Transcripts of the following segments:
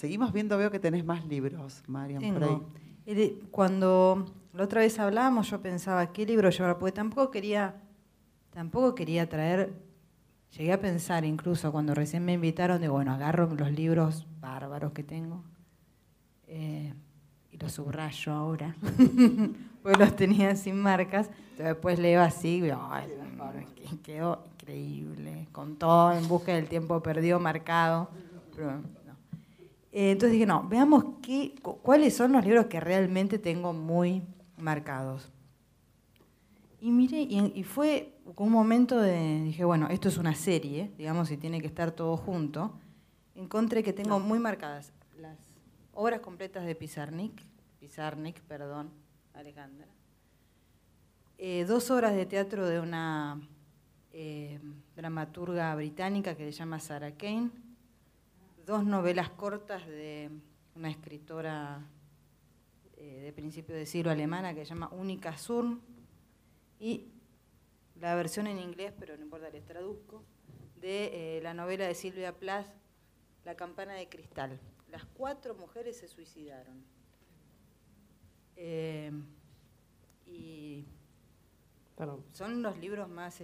Seguimos viendo, veo que tenés más libros, Marian, por ahí. Cuando la otra vez hablábamos, yo pensaba, ¿qué libro llevar? Porque tampoco quería traer, llegué a pensar incluso cuando recién me invitaron, de bueno, agarro los libros bárbaros que tengo y los subrayo ahora, porque los tenía sin marcas, entonces después leo así, y quedó increíble, con todo En busca del tiempo perdido marcado, pero no. Entonces dije, no, veamos cuáles son los libros que realmente tengo muy marcados. Y miré, y fue un momento dije, bueno, esto es una serie, digamos, y tiene que estar todo junto. Encontré que tengo muy marcadas las obras completas de Pizarnik, Alejandra. 2 obras de teatro de una dramaturga británica que se llama Sarah Kane. 2 novelas cortas de una escritora de principio de siglo alemana que se llama Unica Surn, y la versión en inglés, pero no importa, les traduzco, de la novela de Sylvia Plath, La campana de cristal. Las 4 mujeres se suicidaron. Y son los libros más,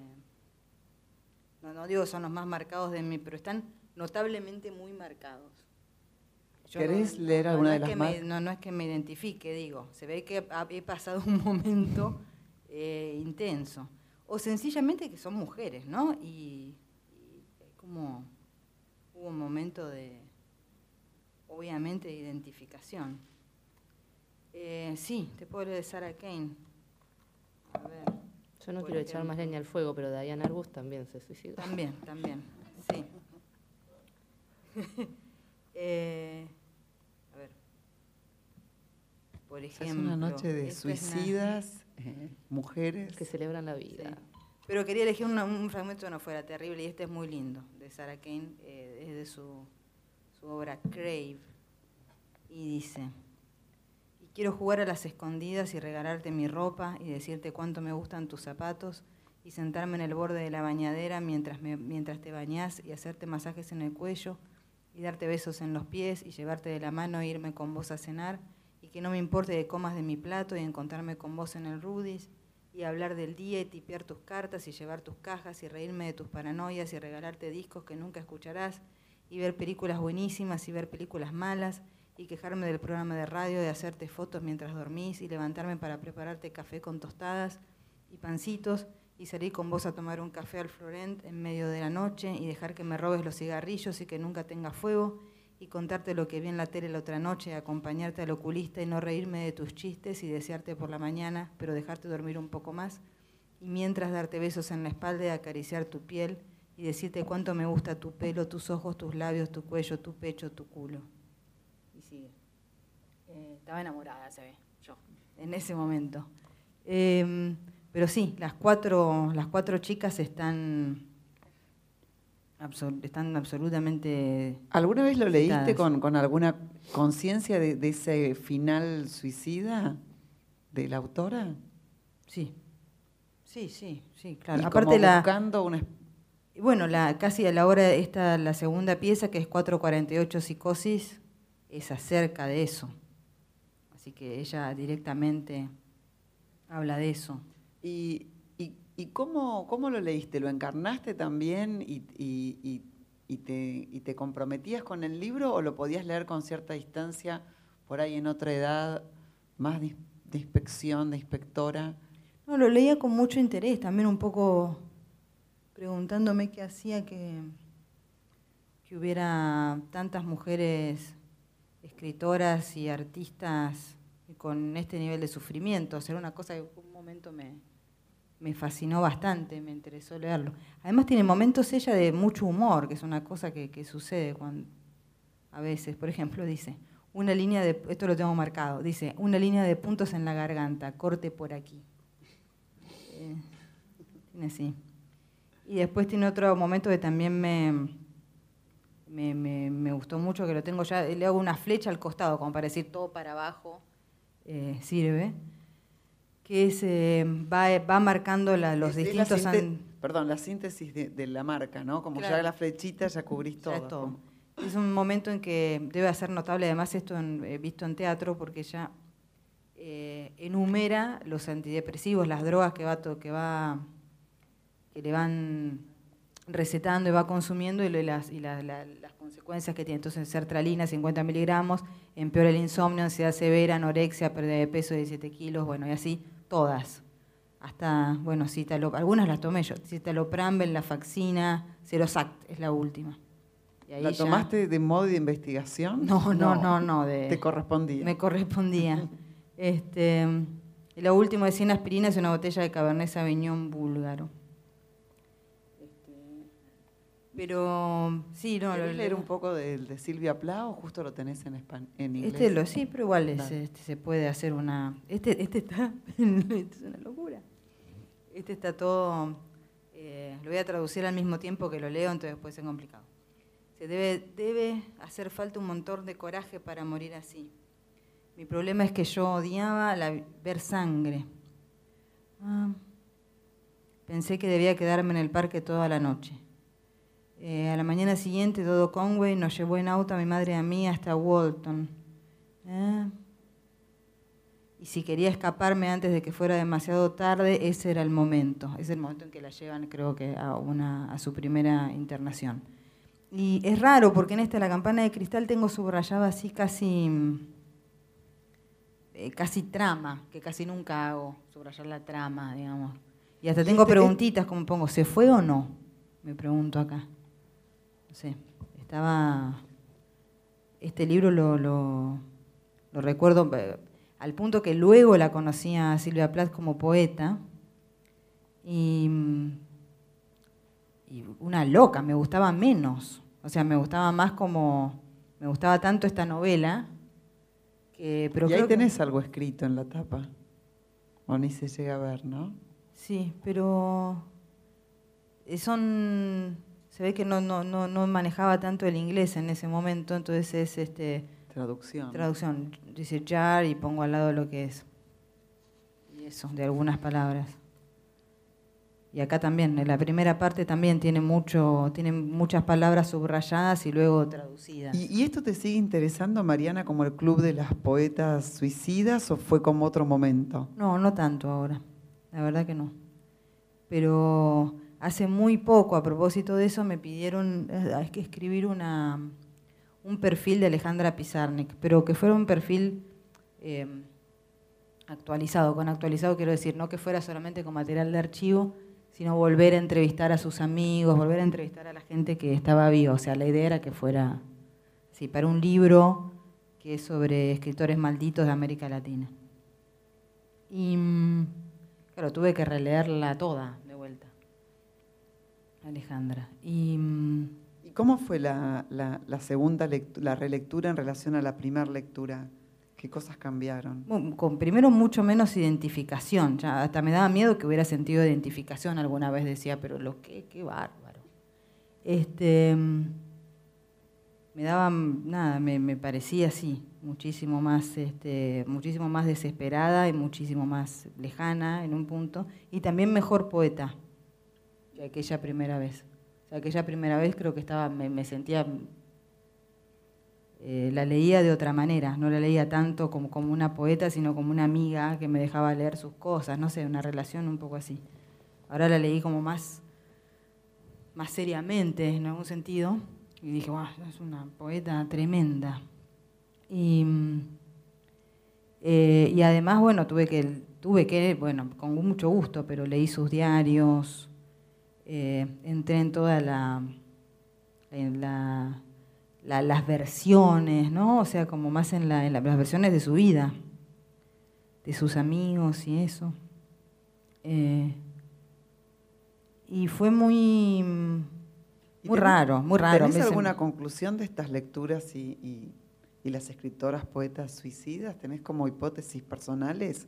no digo son los más marcados de mí, pero están notablemente muy marcados. ¿Querés leer alguna de las más? No es que me identifique, digo, se ve que he pasado un momento intenso. O sencillamente que son mujeres, ¿no? Y como hubo un momento obviamente, de identificación. Sí, te puedo leer de Sarah Kane. A ver. Yo no quiero echar más leña al fuego, pero Diane Arbus también se suicidó. También, sí. A ver. Por ejemplo. Es una noche de suicidas, mujeres. Que celebran la vida. Sí. Pero quería elegir un fragmento que no fuera terrible, y este es muy lindo, de Sarah Kane, es de su obra Crave. Y dice: y quiero jugar a las escondidas y regalarte mi ropa y decirte cuánto me gustan tus zapatos y sentarme en el borde de la bañadera mientras te bañás y hacerte masajes en el cuello y darte besos en los pies y llevarte de la mano e irme con vos a cenar y que no me importe que comas de mi plato y encontrarme con vos en el Rudy's y hablar del día y tipear tus cartas y llevar tus cajas y reírme de tus paranoias y regalarte discos que nunca escucharás y ver películas buenísimas y ver películas malas y quejarme del programa de radio, de hacerte fotos mientras dormís y levantarme para prepararte café con tostadas y pancitos y salir con vos a tomar un café al Florent en medio de la noche y dejar que me robes los cigarrillos y que nunca tenga fuego y contarte lo que vi en la tele la otra noche, acompañarte al oculista y no reírme de tus chistes y desearte por la mañana, pero dejarte dormir un poco más y mientras darte besos en la espalda y acariciar tu piel y decirte cuánto me gusta tu pelo, tus ojos, tus labios, tu cuello, tu pecho, tu culo. Y sigue. Estaba enamorada, se ve, yo, en ese momento. Pero sí, las cuatro chicas están absolutamente... ¿Alguna vez lo leíste con alguna conciencia de ese final suicida de la autora? Sí, claro. Y aparte como buscando una... Bueno, casi a la hora la segunda pieza, que es 448 Psicosis, es acerca de eso. Así que ella directamente habla de eso. ¿Y cómo lo leíste? ¿Lo encarnaste también y te comprometías con el libro o lo podías leer con cierta distancia, por ahí en otra edad, más de inspección, de inspectora? No, lo leía con mucho interés, también un poco preguntándome qué hacía que hubiera tantas mujeres escritoras y artistas con este nivel de sufrimiento. O sea, era una cosa que en un momento me fascinó bastante, me interesó leerlo. Además tiene momentos ella de mucho humor, que es una cosa que sucede a veces. Por ejemplo, dice, esto lo tengo marcado, dice, una línea de puntos en la garganta, corte por aquí. Tiene así. Y después tiene otro momento que también me gustó mucho, que lo tengo ya, le hago una flecha al costado, como para decir todo para abajo sirve, que es, va marcando los distintos... Perdón, la síntesis de la marca, ¿no? Como claro, ya la flechita ya cubrís todo. Ya todo. Es un momento en que debe ser notable, además esto visto en teatro, porque ella enumera los antidepresivos, las drogas que le van recetando y va consumiendo y las consecuencias que tiene. Entonces, sertralina, 50 miligramos, empeora el insomnio, ansiedad severa, anorexia, pérdida de peso de 17 kilos, bueno, y así, todas. Hasta, bueno, algunas las tomé yo, citalopram, venlafaxina, Cerosact es la última. Y ahí ¿La ya... tomaste de modo de investigación? No. ¿Te correspondía? Me correspondía. Y lo último de 100 aspirinas es una botella de Cabernet Sauvignon búlgaro. Pero sí, no. ¿Querés leer un poco de Silvia Plath o justo lo tenés en inglés? Sí, pero igual se puede hacer una... Este está... es una locura. Este está todo... lo voy a traducir al mismo tiempo que lo leo, entonces puede ser complicado. Debe hacer falta un montón de coraje para morir así. Mi problema es que yo odiaba ver sangre. Pensé que debía quedarme en el parque toda la noche. A la mañana siguiente, Dodo Conway nos llevó en auto a mi madre y a mí hasta Walton. Y si quería escaparme antes de que fuera demasiado tarde, ese era el momento. Es el momento en que la llevan, creo que, a su primera internación. Y es raro, porque en La campana de cristal tengo subrayado así casi trama, que casi nunca hago, subrayar la trama, digamos. Y hasta tengo preguntitas, como pongo, ¿se fue o no? Me pregunto acá. No sé, este libro lo recuerdo al punto que luego la conocí a Silvia Plath como poeta y una loca, me gustaba menos. O sea, me gustaba más me gustaba tanto esta novela pero y ahí tenés algo escrito en la tapa, o ni se llega a ver, ¿no? Sí, pero se ve que no manejaba tanto el inglés en ese momento, entonces es traducción, dice jar y pongo al lado lo que es. Y eso, de algunas palabras. Y acá también, en la primera parte también tiene muchas palabras subrayadas y luego traducidas. ¿Y esto te sigue interesando, Mariana, como el Club de las Poetas Suicidas o fue como otro momento? No tanto ahora, la verdad que no. Pero hace muy poco, a propósito de eso, me pidieron escribir un perfil de Alejandra Pizarnik, pero que fuera un perfil actualizado. Con actualizado quiero decir, no que fuera solamente con material de archivo, sino volver a entrevistar a sus amigos, volver a entrevistar a la gente que estaba viva. O sea, la idea era que fuera, sí, para un libro que es sobre escritores malditos de América Latina. Y, claro, tuve que releerla toda de vuelta, Alejandra. ¿Y cómo fue la segunda la relectura en relación a la primera lectura? ¿Qué cosas cambiaron? Primero, mucho menos identificación. Ya hasta me daba miedo que hubiera sentido identificación alguna vez, decía, pero qué bárbaro. Me parecía así, muchísimo más desesperada y muchísimo más lejana en un punto, y también mejor poeta que aquella primera vez. O sea, aquella primera vez creo que me sentía... la leía de otra manera, no la leía tanto como una poeta, sino como una amiga que me dejaba leer sus cosas, no sé, una relación un poco así. Ahora la leí como más seriamente, en algún sentido, y dije, wow, es una poeta tremenda. Y además, bueno, tuve que, con mucho gusto, pero leí sus diarios, entré en toda las versiones, ¿no? O sea, como más en las versiones de su vida, de sus amigos y eso. Y fue muy raro. ¿Tenés alguna conclusión de estas lecturas y las escritoras poetas suicidas? ¿Tenés como hipótesis personales?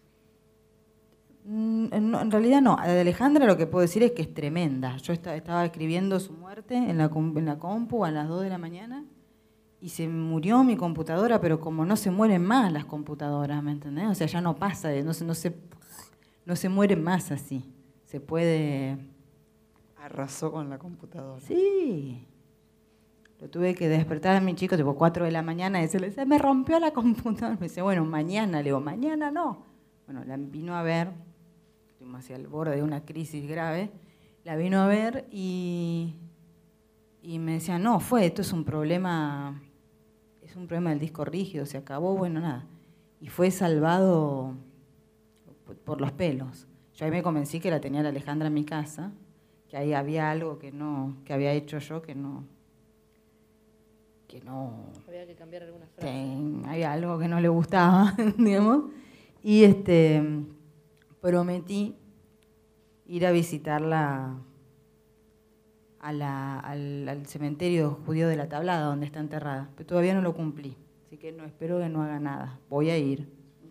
No, en realidad no. De Alejandra lo que puedo decir es que es tremenda. Yo estaba escribiendo su muerte en la compu a las 2 de la mañana y se murió mi computadora, pero como no se mueren más las computadoras, ¿me entendés? O sea, ya no pasa, no se mueren más así. Se puede... Arrasó con la computadora. Sí. Lo tuve que despertar a mi chico tipo 4 de la mañana y decirle, se me rompió la computadora. Me dice, bueno, mañana. Le digo, mañana no. Bueno, la vino a ver, estuvimos hacia el borde de una crisis grave, la vino a ver y me decía, no, esto es un problema del disco rígido, se acabó, bueno, nada. Y fue salvado por los pelos. Yo ahí me convencí que la tenía la Alejandra en mi casa, que ahí había algo que había hecho yo que no. Había que cambiar algunas frases. Había algo que no le gustaba, digamos. Y prometí ir a visitarla al cementerio judío de La Tablada, donde está enterrada. Pero todavía no lo cumplí, así que no espero que no haga nada. Voy a ir.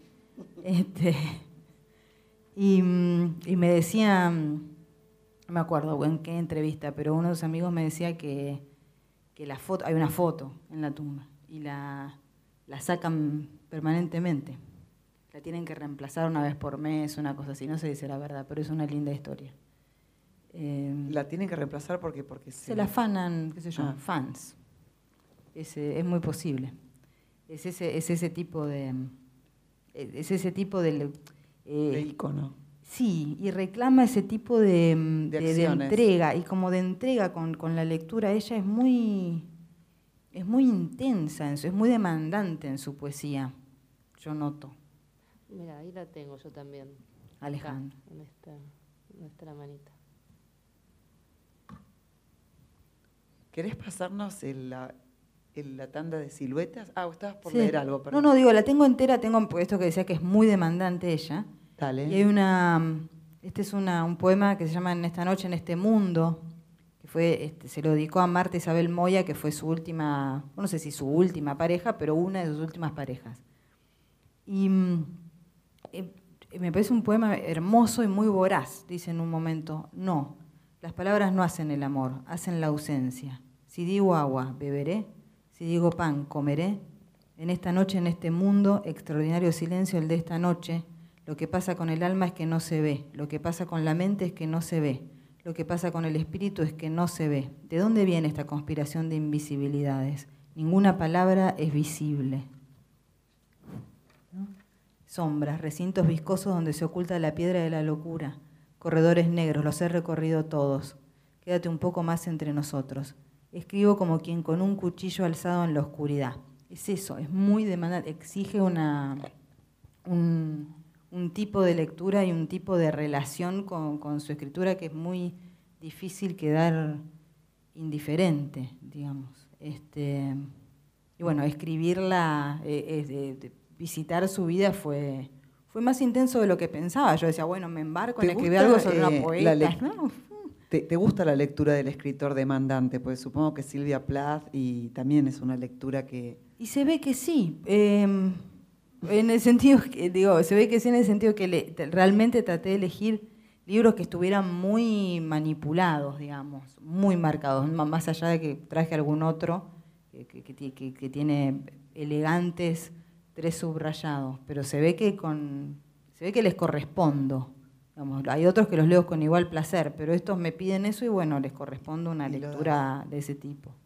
Y me decía, no me acuerdo en qué entrevista, pero uno de sus amigos me decía que la foto, hay una foto en la tumba y la sacan permanentemente. La tienen que reemplazar una vez por mes, una cosa así, no sé si será verdad, pero es una linda historia. ¿La tienen que reemplazar porque se la afanan, qué sé yo, fans. Es muy posible. Es ese tipo de ícono. Sí, y reclama ese tipo de entrega, y como de entrega con la lectura. Ella es muy intensa, es muy demandante en su poesía, yo noto. Mira, ahí la tengo yo también. Alejandra. Acá, en esta la manita. ¿Querés pasarnos la tanda de siluetas? Estabas por Sí. leer algo. Perdón. No, digo, la tengo entera, tengo esto que decía que es muy demandante ella. Dale. Y hay este es un poema que se llama En esta noche, en este mundo, que fue, se lo dedicó a Marta Isabel Moya, que fue su última, no sé si su última pareja, pero una de sus últimas parejas. Y me parece un poema hermoso y muy voraz, dice en un momento, no, las palabras no hacen el amor, hacen la ausencia. Si digo agua, beberé, si digo pan, comeré. En esta noche, en este mundo, extraordinario silencio el de esta noche. Lo que pasa con el alma es que no se ve, lo que pasa con la mente es que no se ve, lo que pasa con el espíritu es que no se ve. ¿De dónde viene esta conspiración de invisibilidades? Ninguna palabra es visible. ¿No? Sombras, recintos viscosos donde se oculta la piedra de la locura, corredores negros, los he recorrido todos. Quédate un poco más entre nosotros. Escribo como quien con un cuchillo alzado en la oscuridad. Es eso, es muy demandante, exige un tipo de lectura y un tipo de relación con su escritura que es muy difícil quedar indiferente, digamos. Y bueno, escribirla, visitar su vida fue más intenso de lo que pensaba. Yo decía, bueno, me embarco en escribir algo sobre una poeta. ¿No? ¿Te gusta la lectura del escritor demandante? Pues supongo que Silvia Plath y también es una lectura que... Y se ve que sí. En el sentido, se ve que sí en el sentido que realmente traté de elegir libros que estuvieran muy manipulados, digamos, muy marcados, más allá de que traje algún otro que tiene elegantes 3 subrayados, pero se ve que les correspondo. Digamos, hay otros que los leo con igual placer, pero estos me piden eso y bueno, les corresponde una lectura de ese tipo.